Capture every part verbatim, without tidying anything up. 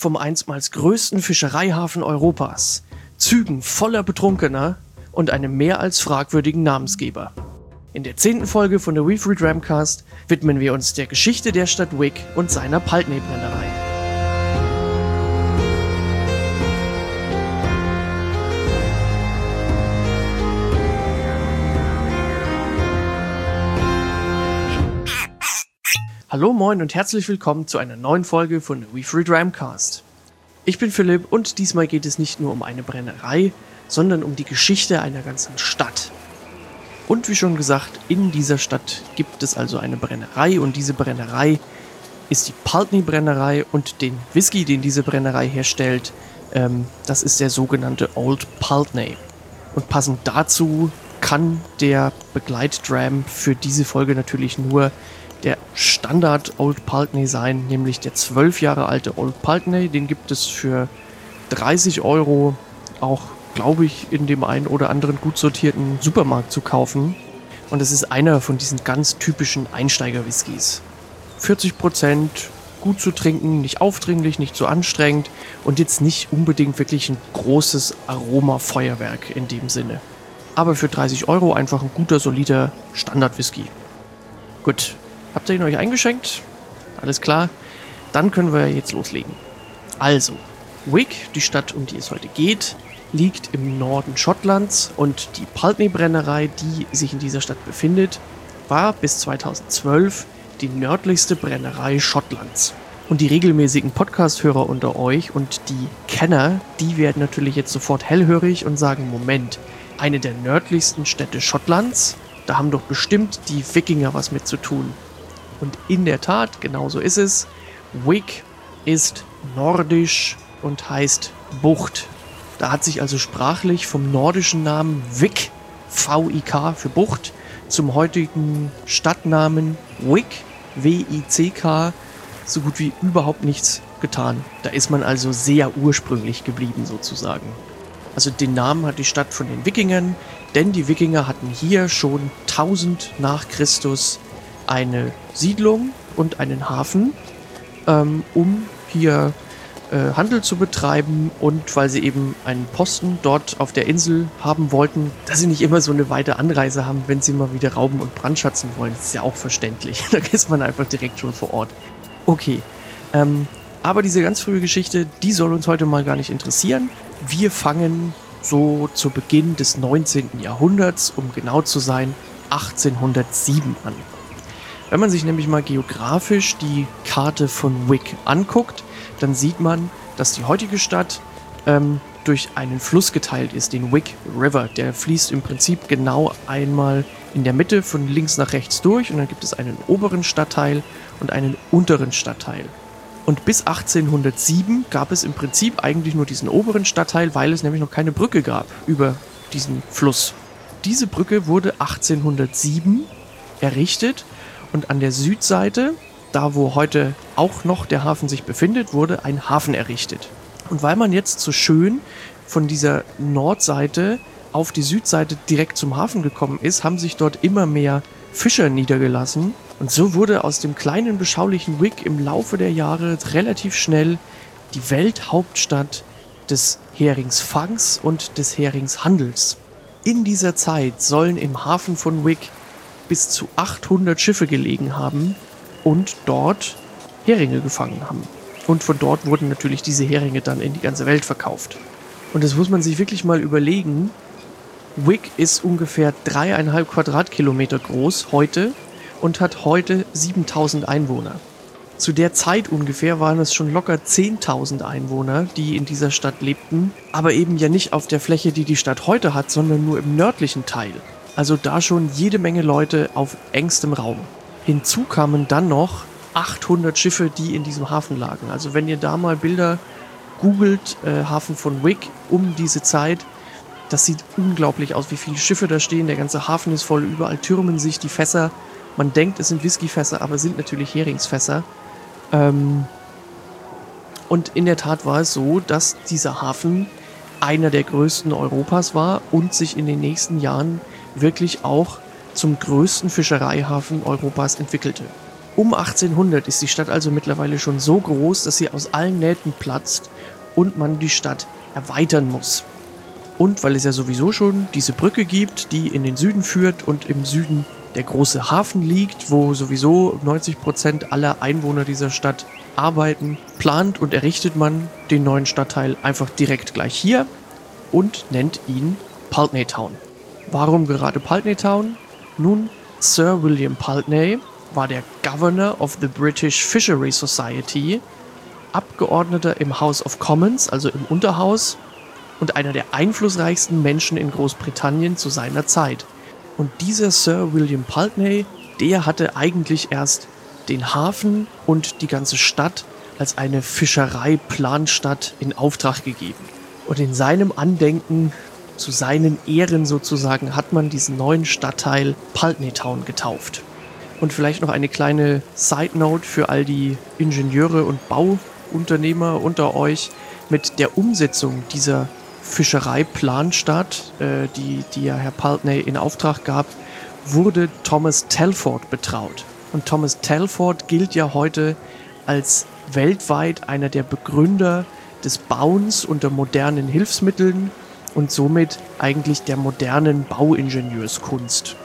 vom einstmals größten Fischereihafen Europas, Zügen voller Betrunkener und einem mehr als fragwürdigen Namensgeber. In der zehnten Folge von der We Free Dramcast widmen wir uns der Geschichte der Stadt Wick und seiner Pulteney-Brennerei. Hallo, moin und herzlich willkommen zu einer neuen Folge von der We Free Dramcast. Ich bin Philipp und diesmal geht es nicht nur um eine Brennerei, sondern um die Geschichte einer ganzen Stadt. Und wie schon gesagt, in dieser Stadt gibt es also eine Brennerei und diese Brennerei ist die Pulteney-Brennerei und den Whisky, den diese Brennerei herstellt, ähm, das ist der sogenannte Old Pulteney. Und passend dazu kann der Begleitdram für diese Folge natürlich nur der Standard Old Pulteney sein, nämlich der zwölf Jahre alte Old Pulteney. Den gibt es für dreißig Euro auch, glaube ich, in dem einen oder anderen gut sortierten Supermarkt zu kaufen. Und es ist einer von diesen ganz typischen Einsteiger-Whiskys. vierzig Prozent, gut zu trinken, nicht aufdringlich, nicht zu anstrengend und jetzt nicht unbedingt wirklich ein großes Aroma-Feuerwerk in dem Sinne. Aber für dreißig Euro einfach ein guter, solider Standard-Whisky. Gut. Habt ihr ihn euch eingeschenkt? Alles klar. Dann können wir jetzt loslegen. Also, Wick, die Stadt, um die es heute geht, liegt im Norden Schottlands und die Pulteney-Brennerei, die sich in dieser Stadt befindet, war bis zweitausendzwölf die nördlichste Brennerei Schottlands. Und die regelmäßigen Podcast-Hörer unter euch und die Kenner, die werden natürlich jetzt sofort hellhörig und sagen, Moment, eine der nördlichsten Städte Schottlands? Da haben doch bestimmt die Wikinger was mit zu tun. Und in der Tat, genau so ist es. Wick ist nordisch und heißt Bucht. Da hat sich also sprachlich vom nordischen Namen Wick, V I K für Bucht, zum heutigen Stadtnamen Wick, W I C K, so gut wie überhaupt nichts getan. Da ist man also sehr ursprünglich geblieben sozusagen. Also den Namen hat die Stadt von den Wikingern, denn die Wikinger hatten hier schon tausend nach Christus eine Siedlung und einen Hafen, ähm, um hier äh, Handel zu betreiben und weil sie eben einen Posten dort auf der Insel haben wollten, dass sie nicht immer so eine weite Anreise haben, wenn sie mal wieder rauben und brandschatzen wollen. Das ist ja auch verständlich. Da ist man einfach direkt schon vor Ort. Okay, ähm, aber diese ganz frühe Geschichte, die soll uns heute mal gar nicht interessieren. Wir fangen so zu Beginn des neunzehnten Jahrhunderts, um genau zu sein, achtzehnhundertsieben an. Wenn man sich nämlich mal geografisch die Karte von Wick anguckt, dann sieht man, dass die heutige Stadt ähm, durch einen Fluss geteilt ist, den Wick River. Der fließt im Prinzip genau einmal in der Mitte von links nach rechts durch und dann gibt es einen oberen Stadtteil und einen unteren Stadtteil. Und bis achtzehnhundertsieben gab es im Prinzip eigentlich nur diesen oberen Stadtteil, weil es nämlich noch keine Brücke gab über diesen Fluss. Diese Brücke wurde achtzehnhundertsieben errichtet. Und an der Südseite, da wo heute auch noch der Hafen sich befindet, wurde ein Hafen errichtet. Und weil man jetzt so schön von dieser Nordseite auf die Südseite direkt zum Hafen gekommen ist, haben sich dort immer mehr Fischer niedergelassen. Und so wurde aus dem kleinen, beschaulichen Wick im Laufe der Jahre relativ schnell die Welthauptstadt des Heringsfangs und des Heringshandels. In dieser Zeit sollen im Hafen von Wick bis zu achthundert Schiffe gelegen haben und dort Heringe gefangen haben. Und von dort wurden natürlich diese Heringe dann in die ganze Welt verkauft. Und das muss man sich wirklich mal überlegen. Wick ist ungefähr dreieinhalb Quadratkilometer groß heute und hat heute siebentausend Einwohner. Zu der Zeit ungefähr waren es schon locker zehntausend Einwohner, die in dieser Stadt lebten, aber eben ja nicht auf der Fläche, die die Stadt heute hat, sondern nur im nördlichen Teil. Also da schon jede Menge Leute auf engstem Raum. Hinzu kamen dann noch achthundert Schiffe, die in diesem Hafen lagen. Also wenn ihr da mal Bilder googelt, äh, Hafen von Wick um diese Zeit, das sieht unglaublich aus, wie viele Schiffe da stehen. Der ganze Hafen ist voll, überall türmen sich die Fässer. Man denkt, es sind Whiskyfässer, aber es sind natürlich Heringsfässer. Ähm und in der Tat war es so, dass dieser Hafen einer der größten Europas war und sich in den nächsten Jahren wirklich auch zum größten Fischereihafen Europas entwickelte. Um achtzehnhundert ist die Stadt also mittlerweile schon so groß, dass sie aus allen Nähten platzt und man die Stadt erweitern muss. Und weil es ja sowieso schon diese Brücke gibt, die in den Süden führt und im Süden der große Hafen liegt, wo sowieso neunzig Prozent aller Einwohner dieser Stadt arbeiten, plant und errichtet man den neuen Stadtteil einfach direkt gleich hier und nennt ihn Pulteney Town. Warum gerade Pulteney Town? Nun, Sir William Pulteney war der Governor of the British Fishery Society, Abgeordneter im House of Commons, also im Unterhaus, und einer der einflussreichsten Menschen in Großbritannien zu seiner Zeit. Und dieser Sir William Pulteney, der hatte eigentlich erst den Hafen und die ganze Stadt als eine Fischereiplanstadt in Auftrag gegeben. Und in seinem Andenken, zu seinen Ehren sozusagen, hat man diesen neuen Stadtteil Pulteney Town getauft. Und vielleicht noch eine kleine Side-Note für all die Ingenieure und Bauunternehmer unter euch. Mit der Umsetzung dieser Fischereiplanstadt, äh, die, die ja Herr Pulteney in Auftrag gab, wurde Thomas Telford betraut. Und Thomas Telford gilt ja heute als weltweit einer der Begründer des Bauens unter modernen Hilfsmitteln und somit eigentlich der modernen Bauingenieurskunst.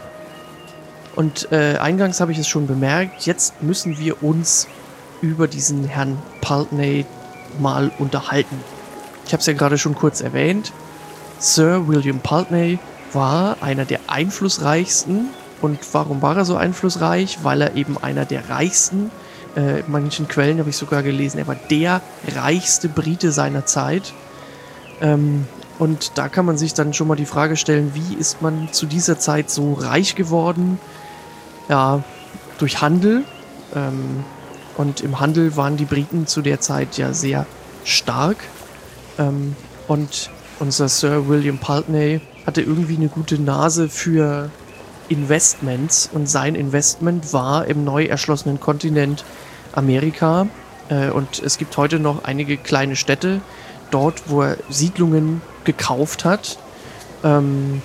Und äh, eingangs habe ich es schon bemerkt, jetzt müssen wir uns über diesen Herrn Pulteney mal unterhalten. Ich habe es ja gerade schon kurz erwähnt. Sir William Pulteney war einer der einflussreichsten. Und warum war er so einflussreich? Weil er eben einer der reichsten, äh, in manchen Quellen habe ich sogar gelesen, er war der reichste Brite seiner Zeit. Ähm, und da kann man sich dann schon mal die Frage stellen, wie ist man zu dieser Zeit so reich geworden? Ja, durch Handel. Ähm, und im Handel waren die Briten zu der Zeit ja sehr stark. Ähm, und unser Sir William Pulteney hatte irgendwie eine gute Nase für Investments und sein Investment war im neu erschlossenen Kontinent Amerika. Äh, und es gibt heute noch einige kleine Städte dort, wo er Siedlungen gekauft hat, ähm,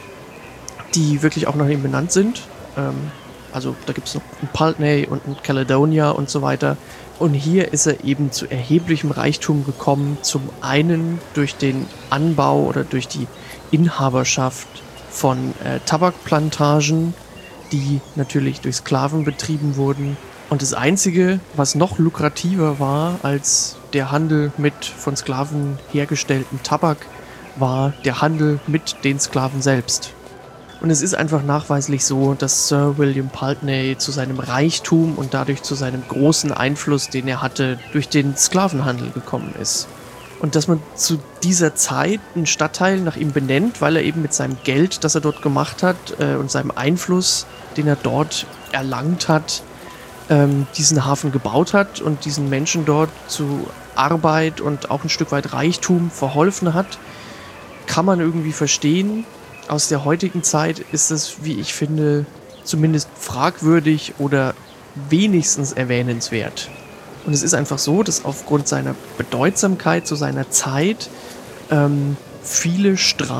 die wirklich auch nach ihm benannt sind. Ähm, also da gibt es noch ein Pulteney und ein Caledonia und so weiter. Und hier ist er eben zu erheblichem Reichtum gekommen, zum einen durch den Anbau oder durch die Inhaberschaft von äh, Tabakplantagen, die natürlich durch Sklaven betrieben wurden. Und das Einzige, was noch lukrativer war als der Handel mit von Sklaven hergestelltem Tabak, war der Handel mit den Sklaven selbst. Und es ist einfach nachweislich so, dass Sir William Pulteney zu seinem Reichtum und dadurch zu seinem großen Einfluss, den er hatte, durch den Sklavenhandel gekommen ist. Und dass man zu dieser Zeit einen Stadtteil nach ihm benennt, weil er eben mit seinem Geld, das er dort gemacht hat, äh, und seinem Einfluss, den er dort erlangt hat, ähm, diesen Hafen gebaut hat und diesen Menschen dort zu Arbeit und auch ein Stück weit Reichtum verholfen hat, kann man irgendwie verstehen. Aus der heutigen Zeit ist es, wie ich finde, zumindest fragwürdig oder wenigstens erwähnenswert. Und es ist einfach so, dass aufgrund seiner Bedeutsamkeit zu seiner Zeit ähm, viele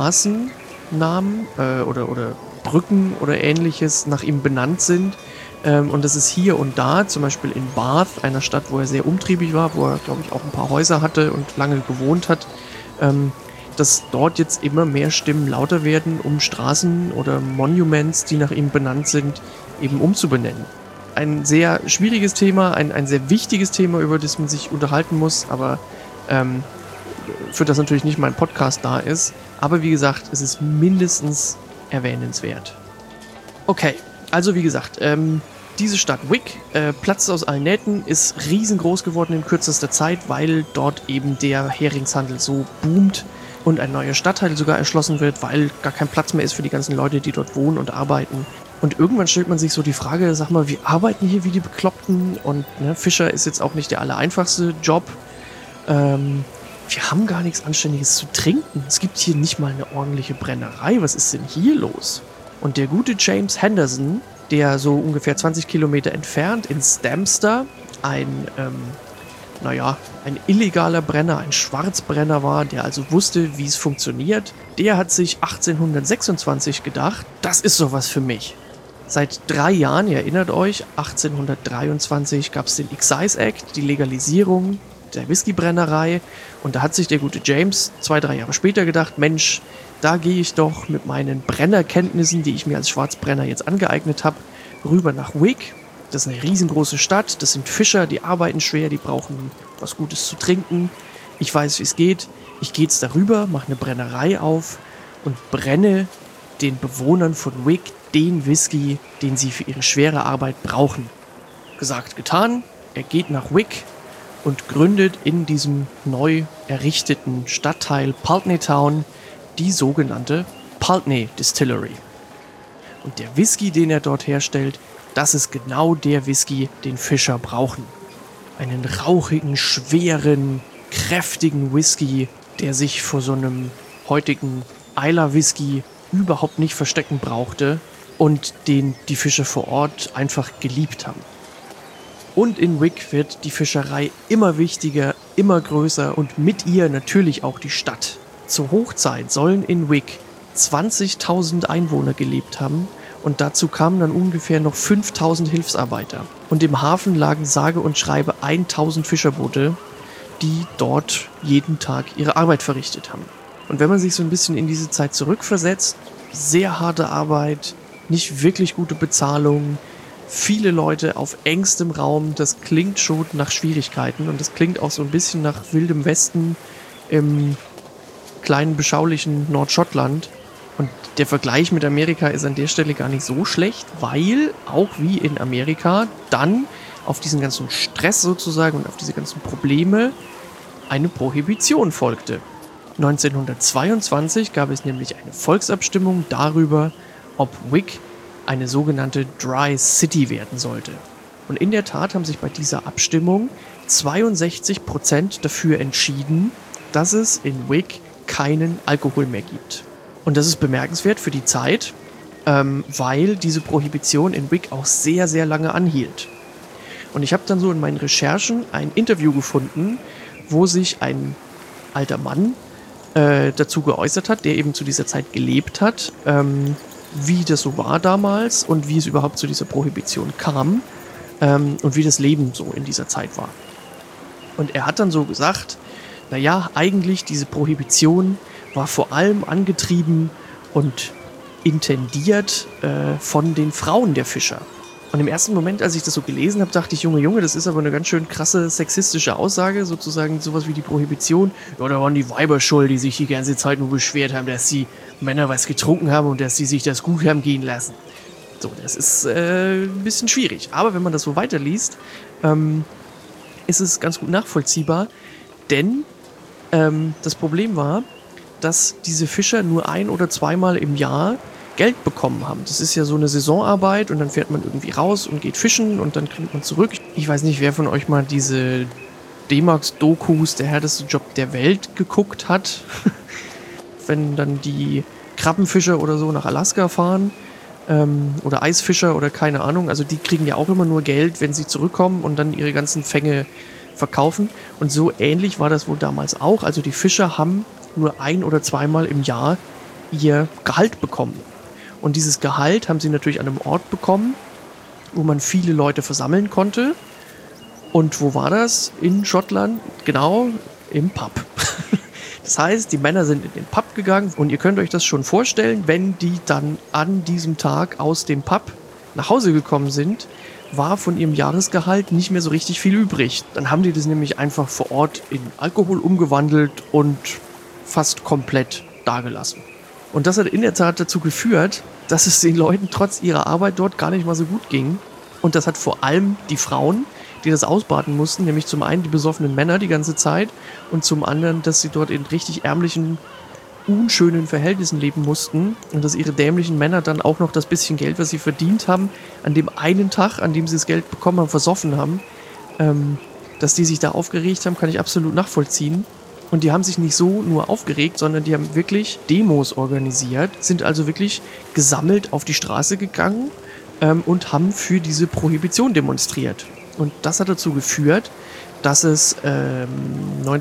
Straßennamen äh, oder, oder Brücken oder ähnliches nach ihm benannt sind. Ähm, und das ist hier und da, zum Beispiel in Bath, einer Stadt, wo er sehr umtriebig war, wo er, glaube ich, auch ein paar Häuser hatte und lange gewohnt hat, ähm, dass dort jetzt immer mehr Stimmen lauter werden, um Straßen oder Monuments, die nach ihm benannt sind, eben umzubenennen. Ein sehr schwieriges Thema, ein, ein sehr wichtiges Thema, über das man sich unterhalten muss, aber ähm, für das natürlich nicht mein Podcast da ist. Aber wie gesagt, es ist mindestens erwähnenswert. Okay, also wie gesagt, ähm, diese Stadt Wick äh, platzt aus allen Nähten, ist riesengroß geworden in kürzester Zeit, weil dort eben der Heringshandel so boomt und ein neuer Stadtteil sogar erschlossen wird, weil gar kein Platz mehr ist für die ganzen Leute, die dort wohnen und arbeiten. Und irgendwann stellt man sich so die Frage, sag mal, wir arbeiten hier wie die Bekloppten und ne, Fischer ist jetzt auch nicht der allereinfachste Job. Ähm, wir haben gar nichts Anständiges zu trinken. Es gibt hier nicht mal eine ordentliche Brennerei. Was ist denn hier los? Und der gute James Henderson, der so ungefähr zwanzig Kilometer entfernt in Stamster ein, ähm, naja, ein illegaler Brenner, ein Schwarzbrenner war, der also wusste, wie es funktioniert, der hat sich achtzehnhundertsechsundzwanzig gedacht, das ist sowas für mich. Seit drei Jahren, ihr erinnert euch, achtzehnhundertdreiundzwanzig gab es den Excise Act, die Legalisierung der Whiskybrennerei. Und da hat sich der gute James zwei, drei Jahre später gedacht, Mensch, da gehe ich doch mit meinen Brennerkenntnissen, die ich mir als Schwarzbrenner jetzt angeeignet habe, rüber nach Wick. Das ist eine riesengroße Stadt, das sind Fischer, die arbeiten schwer, die brauchen was Gutes zu trinken. Ich weiß, wie es geht. Ich gehe jetzt darüber, mache eine Brennerei auf und brenne den Bewohnern von Wick den Whisky, den sie für ihre schwere Arbeit brauchen. Gesagt, getan. Er geht nach Wick und gründet in diesem neu errichteten Stadtteil Pulteney Town die sogenannte Pulteney Distillery. Und der Whisky, den er dort herstellt, das ist genau der Whisky, den Fischer brauchen. Einen rauchigen, schweren, kräftigen Whisky, der sich vor so einem heutigen Islay Whisky überhaupt nicht verstecken brauchte und den die Fischer vor Ort einfach geliebt haben. Und in Wick wird die Fischerei immer wichtiger, immer größer und mit ihr natürlich auch die Stadt. Zur Hochzeit sollen in Wick zwanzigtausend Einwohner gelebt haben und dazu kamen dann ungefähr noch fünftausend Hilfsarbeiter. Und im Hafen lagen sage und schreibe tausend Fischerboote, die dort jeden Tag ihre Arbeit verrichtet haben. Und wenn man sich so ein bisschen in diese Zeit zurückversetzt, sehr harte Arbeit, nicht wirklich gute Bezahlung, viele Leute auf engstem Raum, das klingt schon nach Schwierigkeiten und das klingt auch so ein bisschen nach wildem Westen im kleinen, beschaulichen Nordschottland. Und der Vergleich mit Amerika ist an der Stelle gar nicht so schlecht, weil auch wie in Amerika dann auf diesen ganzen Stress sozusagen und auf diese ganzen Probleme eine Prohibition folgte. neunzehnhundertzweiundzwanzig gab es nämlich eine Volksabstimmung darüber, ob Wick eine sogenannte Dry City werden sollte. Und in der Tat haben sich bei dieser Abstimmung zweiundsechzig Prozent dafür entschieden, dass es in Wick keinen Alkohol mehr gibt. Und das ist bemerkenswert für die Zeit, ähm, weil diese Prohibition in Wick auch sehr, sehr lange anhielt. Und ich habe dann so in meinen Recherchen ein Interview gefunden, wo sich ein alter Mann äh, dazu geäußert hat, der eben zu dieser Zeit gelebt hat, ähm, wie das so war damals und wie es überhaupt zu dieser Prohibition kam ähm, und wie das Leben so in dieser Zeit war. Und er hat dann so gesagt, naja, eigentlich diese Prohibition war vor allem angetrieben und intendiert äh, von den Frauen der Fischer. Und im ersten Moment, als ich das so gelesen habe, dachte ich, Junge, Junge, das ist aber eine ganz schön krasse sexistische Aussage, sozusagen sowas wie die Prohibition. Ja, da waren die Weiber schuld, die sich die ganze Zeit nur beschwert haben, dass die Männer was getrunken haben und dass sie sich das gut haben gehen lassen. So, das ist äh, ein bisschen schwierig. Aber wenn man das so weiterliest, ähm, ist es ganz gut nachvollziehbar, denn ähm, das Problem war, dass diese Fischer nur ein- oder zweimal im Jahr Geld bekommen haben. Das ist ja so eine Saisonarbeit und dann fährt man irgendwie raus und geht fischen und dann kriegt man zurück. Ich weiß nicht, wer von euch mal diese D-Max-Dokus, der härteste Job der Welt, geguckt hat. Wenn dann die Krabbenfischer oder so nach Alaska fahren ähm, oder Eisfischer oder keine Ahnung, also die kriegen ja auch immer nur Geld, wenn sie zurückkommen und dann ihre ganzen Fänge verkaufen. Und so ähnlich war das wohl damals auch. Also die Fischer haben nur ein- oder zweimal im Jahr ihr Gehalt bekommen. Und dieses Gehalt haben sie natürlich an einem Ort bekommen, wo man viele Leute versammeln konnte. Und wo war das? In Schottland? Genau, im Pub. Das heißt, die Männer sind in den Pub gegangen und ihr könnt euch das schon vorstellen, wenn die dann an diesem Tag aus dem Pub nach Hause gekommen sind, war von ihrem Jahresgehalt nicht mehr so richtig viel übrig. Dann haben die das nämlich einfach vor Ort in Alkohol umgewandelt und fast komplett dagelassen. Und das hat in der Tat dazu geführt, dass es den Leuten trotz ihrer Arbeit dort gar nicht mal so gut ging. Und das hat vor allem die Frauen, die das ausbaden mussten, nämlich zum einen die besoffenen Männer die ganze Zeit und zum anderen, dass sie dort in richtig ärmlichen, unschönen Verhältnissen leben mussten und dass ihre dämlichen Männer dann auch noch das bisschen Geld, was sie verdient haben, an dem einen Tag, an dem sie das Geld bekommen haben, versoffen haben. Ähm, dass die sich da aufgeregt haben, kann ich absolut nachvollziehen. Und die haben sich nicht so nur aufgeregt, sondern die haben wirklich Demos organisiert, sind also wirklich gesammelt auf die Straße gegangen ähm, und haben für diese Prohibition demonstriert. Und das hat dazu geführt, dass es ähm,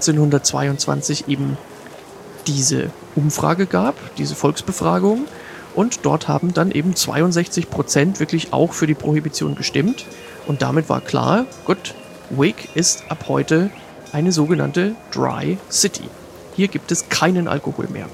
neunzehnhundertzweiundzwanzig eben diese Umfrage gab, diese Volksbefragung. Und dort haben dann eben zweiundsechzig Prozent wirklich auch für die Prohibition gestimmt. Und damit war klar, gut, Wick ist ab heute eine sogenannte Dry City. Hier gibt es keinen Alkohol mehr.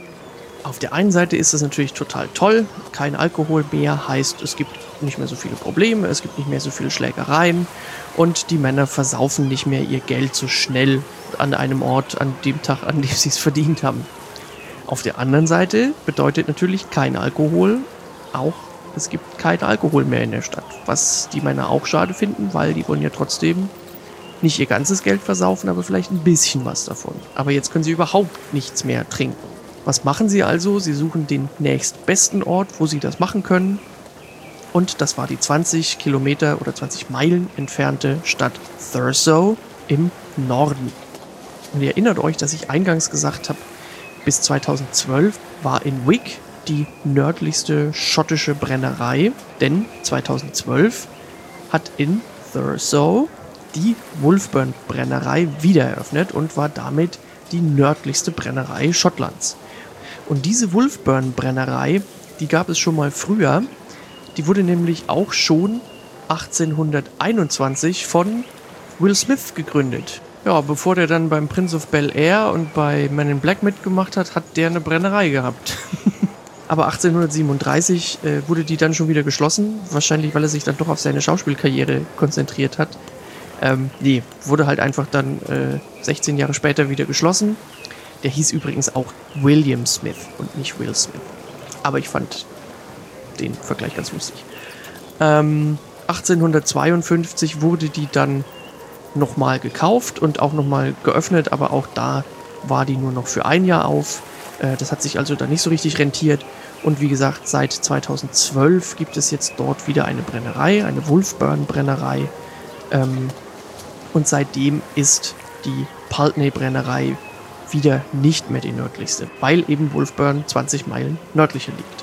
Auf der einen Seite ist das natürlich total toll. Kein Alkohol mehr heißt, es gibt nicht mehr so viele Probleme, es gibt nicht mehr so viele Schlägereien und die Männer versaufen nicht mehr ihr Geld so schnell an einem Ort, an dem Tag, an dem sie es verdient haben. Auf der anderen Seite bedeutet natürlich kein Alkohol auch, es gibt keinen Alkohol mehr in der Stadt. Was die Männer auch schade finden, weil die wollen ja trotzdem nicht ihr ganzes Geld versaufen, aber vielleicht ein bisschen was davon. Aber jetzt können sie überhaupt nichts mehr trinken. Was machen sie also? Sie suchen den nächstbesten Ort, wo sie das machen können. Und das war die zwanzig Kilometer oder zwanzig Meilen entfernte Stadt Thurso im Norden. Und ihr erinnert euch, dass ich eingangs gesagt habe, bis zweitausendzwölf war in Wick die nördlichste schottische Brennerei, denn zweitausendzwölf hat in Thurso die Wolfburn-Brennerei wieder eröffnet und war damit die nördlichste Brennerei Schottlands. Und diese Wolfburn-Brennerei, die gab es schon mal früher, die wurde nämlich auch schon achtzehnhunderteinundzwanzig von Will Smith gegründet. Ja, bevor der dann beim Prince of Bel-Air und bei Men in Black mitgemacht hat, hat der eine Brennerei gehabt. Aber achtzehnhundertsiebenunddreißig äh, wurde die dann schon wieder geschlossen. Wahrscheinlich, weil er sich dann doch auf seine Schauspielkarriere konzentriert hat. Ähm, nee, wurde halt einfach dann äh, sechzehn Jahre später wieder geschlossen. Der hieß übrigens auch William Smith und nicht Will Smith. Aber ich fand den Vergleich ganz lustig. Ähm, achtzehnhundertzweiundfünfzig wurde die dann nochmal gekauft und auch nochmal geöffnet, aber auch da war die nur noch für ein Jahr auf. Äh, das hat sich also dann nicht so richtig rentiert. Und wie gesagt, seit zweitausendzwölf gibt es jetzt dort wieder eine Brennerei, eine Wolfburn-Brennerei. Ähm, und seitdem ist die Pulteney-Brennerei wieder nicht mehr die nördlichste, weil eben Wolfburn zwanzig Meilen nördlicher liegt.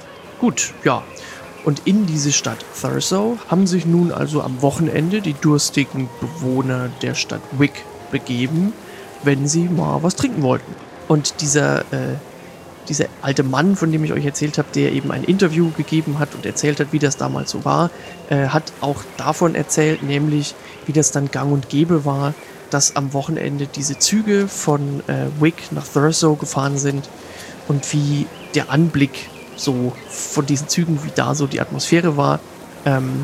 Gut, ja. Und in diese Stadt Thurso haben sich nun also am Wochenende die durstigen Bewohner der Stadt Wick begeben, wenn sie mal was trinken wollten. Und dieser, äh, dieser alte Mann, von dem ich euch erzählt habe, der eben ein Interview gegeben hat und erzählt hat, wie das damals so war, äh, hat auch davon erzählt, nämlich wie das dann gang und gäbe war, dass am Wochenende diese Züge von äh, Wick nach Thurso gefahren sind und wie der Anblick so von diesen Zügen, wie da so die Atmosphäre war. Ähm,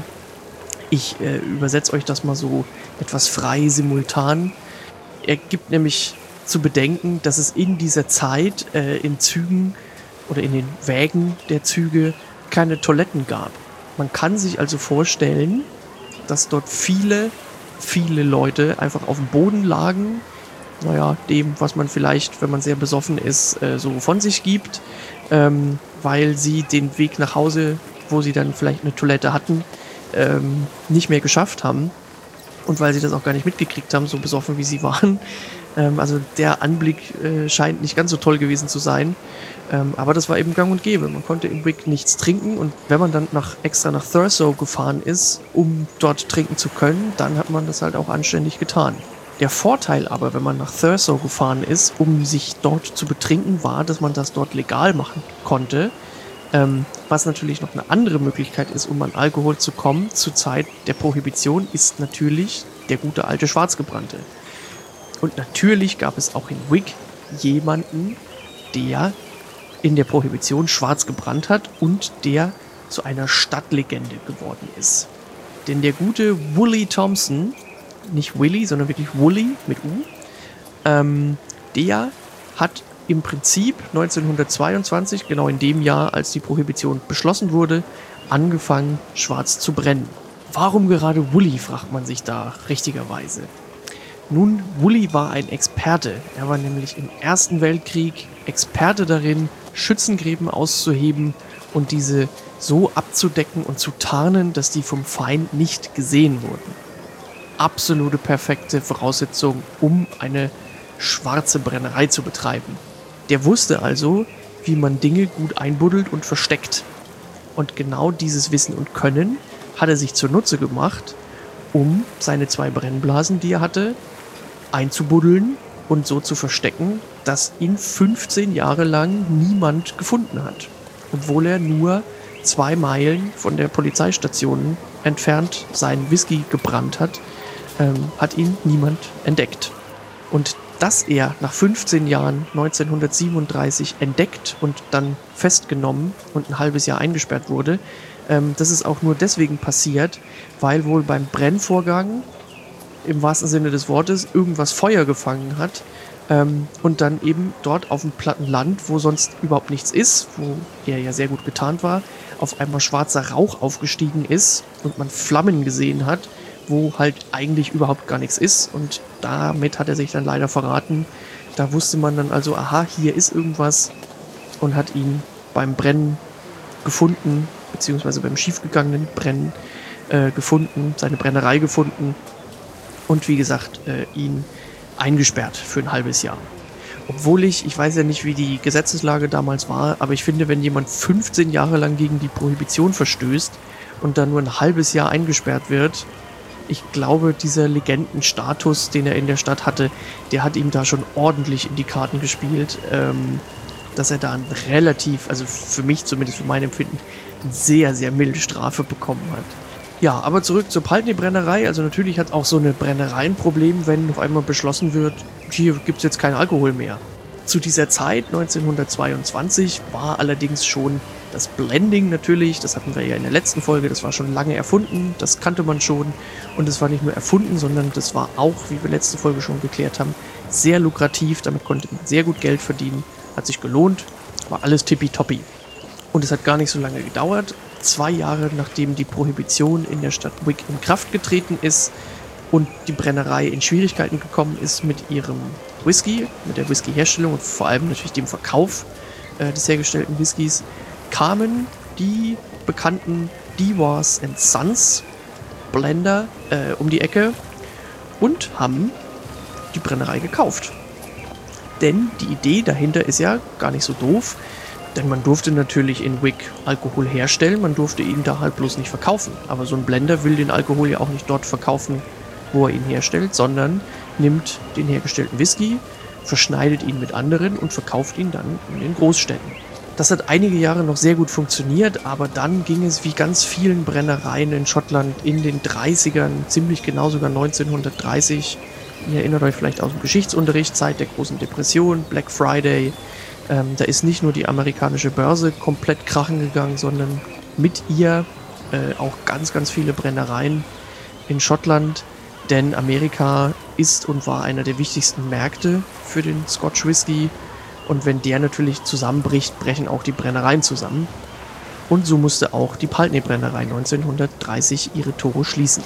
ich äh, übersetze euch das mal so etwas frei simultan. Er gibt nämlich zu bedenken, dass es in dieser Zeit äh, in Zügen oder in den Wägen der Züge keine Toiletten gab. Man kann sich also vorstellen, dass dort viele, viele Leute einfach auf dem Boden lagen, naja, dem, was man vielleicht, wenn man sehr besoffen ist, äh, so von sich gibt, ähm, weil sie den Weg nach Hause, wo sie dann vielleicht eine Toilette hatten, ähm, nicht mehr geschafft haben und weil sie das auch gar nicht mitgekriegt haben, so besoffen wie sie waren. Ähm, also der Anblick äh, scheint nicht ganz so toll gewesen zu sein, ähm, aber das war eben gang und gäbe. Man konnte in Wick nichts trinken und wenn man dann nach, extra nach Thurso gefahren ist, um dort trinken zu können, dann hat man das halt auch anständig getan. Der Vorteil aber, wenn man nach Thurso gefahren ist, um sich dort zu betrinken, war, dass man das dort legal machen konnte. Ähm, was natürlich noch eine andere Möglichkeit ist, um an Alkohol zu kommen, zur Zeit der Prohibition, ist natürlich der gute alte Schwarzgebrannte. Und natürlich gab es auch in Wick jemanden, der in der Prohibition schwarz gebrannt hat und der zu einer Stadtlegende geworden ist. Denn der gute Woolley Thompson, nicht Willy, sondern wirklich Woolley mit U, ähm, der hat im Prinzip neunzehnhundertzweiundzwanzig, genau in dem Jahr, als die Prohibition beschlossen wurde, angefangen, schwarz zu brennen. Warum gerade Woolley, fragt man sich da richtigerweise. Nun, Woolley war ein Experte. Er war nämlich im Ersten Weltkrieg Experte darin, Schützengräben auszuheben und diese so abzudecken und zu tarnen, dass die vom Feind nicht gesehen wurden. Absolute perfekte Voraussetzung, um eine schwarze Brennerei zu betreiben. Der wusste also, wie man Dinge gut einbuddelt und versteckt. Und genau dieses Wissen und Können hat er sich zunutze gemacht, um seine zwei Brennblasen, die er hatte, einzubuddeln und so zu verstecken, dass ihn fünfzehn Jahre lang niemand gefunden hat. obwohl er nur zwei Meilen von der Polizeistation entfernt seinen Whisky gebrannt hat, ähm, hat ihn niemand entdeckt. Und dass er nach fünfzehn Jahren neunzehnhundertsiebenunddreißig entdeckt und dann festgenommen und ein halbes Jahr eingesperrt wurde, ähm, das ist auch nur deswegen passiert, weil wohl beim Brennvorgang im wahrsten Sinne des Wortes irgendwas Feuer gefangen hat ähm, und dann eben dort auf dem platten Land, wo sonst überhaupt nichts ist, wo er ja sehr gut getarnt war, auf einmal schwarzer Rauch aufgestiegen ist und man Flammen gesehen hat, wo halt eigentlich überhaupt gar nichts ist, und damit hat er sich dann leider verraten. Da wusste man dann also, aha, hier ist irgendwas, und hat ihn beim Brennen gefunden, beziehungsweise beim schiefgegangenen Brennen äh, gefunden, seine Brennerei gefunden und wie gesagt, äh, ihn eingesperrt für ein halbes Jahr. Obwohl ich, ich weiß ja nicht, wie die Gesetzeslage damals war, aber ich finde, wenn jemand fünfzehn Jahre lang gegen die Prohibition verstößt und dann nur ein halbes Jahr eingesperrt wird, ich glaube, dieser Legendenstatus, den er in der Stadt hatte, der hat ihm da schon ordentlich in die Karten gespielt, ähm, dass er da ein relativ, also für mich zumindest, für mein Empfinden, eine sehr, sehr milde Strafe bekommen hat. Ja, aber zurück zur Pulteney-Brennerei. Also natürlich hat auch so eine Brennerei ein Problem, wenn auf einmal beschlossen wird, hier gibt es jetzt keinen Alkohol mehr. Zu dieser Zeit, neunzehnhundertzweiundzwanzig, war allerdings schon das Blending natürlich, das hatten wir ja in der letzten Folge, das war schon lange erfunden, das kannte man schon, und es war nicht nur erfunden, sondern das war auch, wie wir letzte Folge schon geklärt haben, sehr lukrativ, damit konnte man sehr gut Geld verdienen, hat sich gelohnt, war alles tippitoppi. Und es hat gar nicht so lange gedauert, zwei Jahre nachdem die Prohibition in der Stadt Wick in Kraft getreten ist und die Brennerei in Schwierigkeiten gekommen ist mit ihrem Whisky, mit der Whisky-Herstellung und vor allem natürlich dem Verkauf äh, des hergestellten Whiskys, kamen die bekannten Dewar's and Sons Blender äh, um die Ecke und haben die Brennerei gekauft. Denn die Idee dahinter ist ja gar nicht so doof, denn man durfte natürlich in Wick Alkohol herstellen, man durfte ihn da halt bloß nicht verkaufen. Aber so ein Blender will den Alkohol ja auch nicht dort verkaufen, wo er ihn herstellt, sondern nimmt den hergestellten Whisky, verschneidet ihn mit anderen und verkauft ihn dann in den Großstädten. Das hat einige Jahre noch sehr gut funktioniert, aber dann ging es wie ganz vielen Brennereien in Schottland in den dreißigern, ziemlich genau sogar neunzehnhundertdreißig. Ihr erinnert euch vielleicht aus dem Geschichtsunterricht, Zeit der großen Depression, Black Friday. Ähm, da ist nicht nur die amerikanische Börse komplett krachen gegangen, sondern mit ihr äh, auch ganz, ganz viele Brennereien in Schottland. Denn Amerika ist und war einer der wichtigsten Märkte für den Scotch Whisky. Und wenn der natürlich zusammenbricht, brechen auch die Brennereien zusammen. Und so musste auch die Pulteney-Brennerei neunzehnhundertdreißig ihre Tore schließen.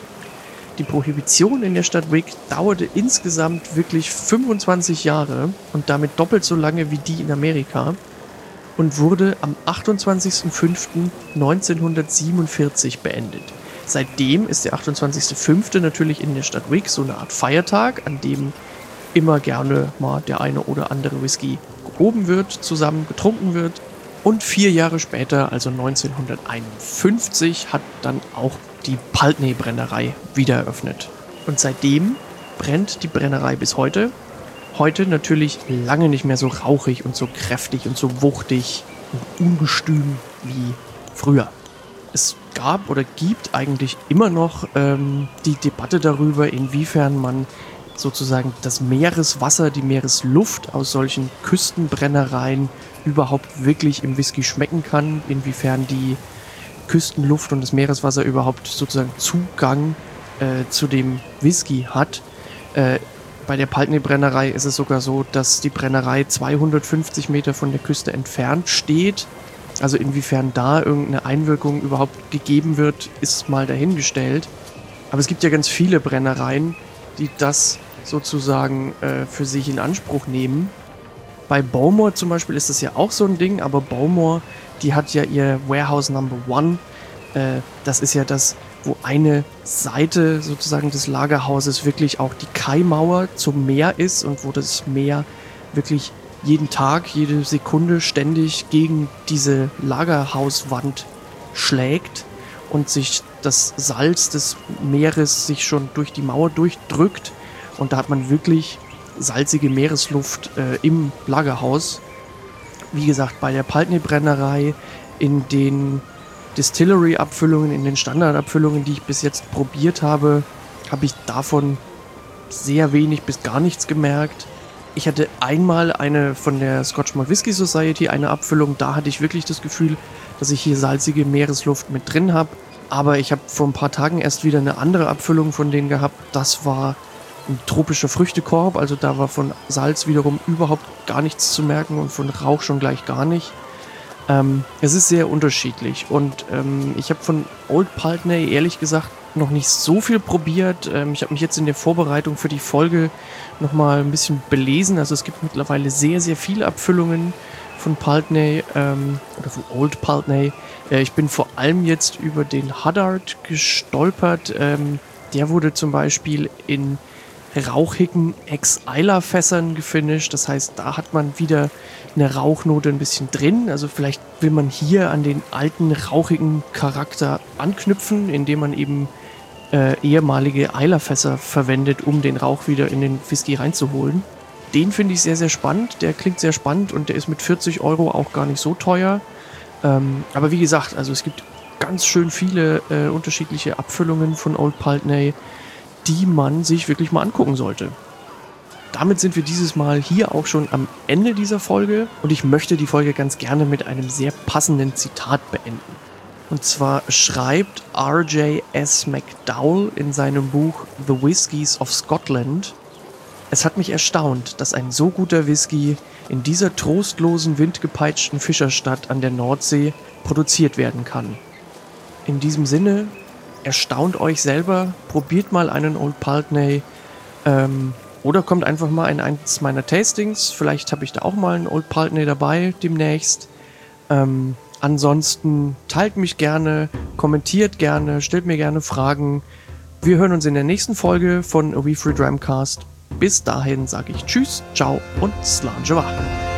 Die Prohibition in der Stadt Wick dauerte insgesamt wirklich fünfundzwanzig Jahre und damit doppelt so lange wie die in Amerika und wurde am achtundzwanzigsten fünften neunzehnhundertsiebenundvierzig beendet. Seitdem ist der achtundzwanzigster fünfte natürlich in der Stadt Wick so eine Art Feiertag, an dem immer gerne mal der eine oder andere Whisky gehoben wird, zusammen getrunken wird. Und vier Jahre später, also neunzehnhunderteinundfünfzig, hat dann auch die Pulteney-Brennerei wieder eröffnet. Und seitdem brennt die Brennerei bis heute. Heute natürlich lange nicht mehr so rauchig und so kräftig und so wuchtig und ungestüm wie früher. Es gab oder gibt eigentlich immer noch ähm, die Debatte darüber, inwiefern man sozusagen das Meereswasser, die Meeresluft aus solchen Küstenbrennereien überhaupt wirklich im Whisky schmecken kann, inwiefern die Küstenluft und das Meereswasser überhaupt sozusagen Zugang äh, zu dem Whisky hat. Äh, bei der Pulteney-Brennerei ist es sogar so, dass die Brennerei zweihundertfünfzig Meter von der Küste entfernt steht. Also inwiefern da irgendeine Einwirkung überhaupt gegeben wird, ist mal dahingestellt. Aber es gibt ja ganz viele Brennereien, die das sozusagen äh, für sich in Anspruch nehmen. Bei Bowmore zum Beispiel ist das ja auch so ein Ding, aber Bowmore, die hat ja ihr Warehouse Number One. Äh, das ist ja das, wo eine Seite sozusagen des Lagerhauses wirklich auch die Kaimauer zum Meer ist und wo das Meer wirklich jeden Tag, jede Sekunde ständig gegen diese Lagerhauswand schlägt und sich das Salz des Meeres sich schon durch die Mauer durchdrückt. Und da hat man wirklich salzige Meeresluft äh, im Lagerhaus. Wie gesagt, bei der Pulteney-Brennerei in den Distillery-Abfüllungen, in den Standardabfüllungen, die ich bis jetzt probiert habe, habe ich davon sehr wenig bis gar nichts gemerkt. Ich hatte einmal eine von der Scotch Malt Whisky Society, eine Abfüllung, da hatte ich wirklich das Gefühl, dass ich hier salzige Meeresluft mit drin habe. Aber ich habe vor ein paar Tagen erst wieder eine andere Abfüllung von denen gehabt. Das war ein tropischer Früchtekorb, also da war von Salz wiederum überhaupt gar nichts zu merken und von Rauch schon gleich gar nicht. Ähm, es ist sehr unterschiedlich und ähm, ich habe von Old Pulteney ehrlich gesagt noch nicht so viel probiert. Ähm, ich habe mich jetzt in der Vorbereitung für die Folge nochmal ein bisschen belesen. Also es gibt mittlerweile sehr, sehr viele Abfüllungen von Pulteney ähm, oder von Old Pulteney. Äh, ich bin vor allem jetzt über den Huddart gestolpert. Ähm, der wurde zum Beispiel in rauchigen Ex-Islay-Fässern gefinisht. Das heißt, da hat man wieder eine Rauchnote ein bisschen drin. Also vielleicht will man hier an den alten rauchigen Charakter anknüpfen, indem man eben äh, ehemalige Islay-Fässer verwendet, um den Rauch wieder in den Whisky reinzuholen. Den finde ich sehr, sehr spannend. Der klingt sehr spannend und der ist mit vierzig Euro auch gar nicht so teuer. Ähm, aber wie gesagt, also es gibt ganz schön viele äh, unterschiedliche Abfüllungen von Old Pulteney, die man sich wirklich mal angucken sollte. Damit sind wir dieses Mal hier auch schon am Ende dieser Folge und ich möchte die Folge ganz gerne mit einem sehr passenden Zitat beenden. Und zwar schreibt R J S McDowell in seinem Buch The Whiskies of Scotland: Es hat mich erstaunt, dass ein so guter Whisky in dieser trostlosen, windgepeitschten Fischerstadt an der Nordsee produziert werden kann. In diesem Sinne, erstaunt euch selber, probiert mal einen Old Pulteney ähm, oder kommt einfach mal in eins meiner Tastings. Vielleicht habe ich da auch mal einen Old Pulteney dabei demnächst. Ähm, ansonsten teilt mich gerne, kommentiert gerne, stellt mir gerne Fragen. Wir hören uns in der nächsten Folge von A Wee Free Dramcast. Bis dahin sage ich Tschüss, Ciao und Slán Java.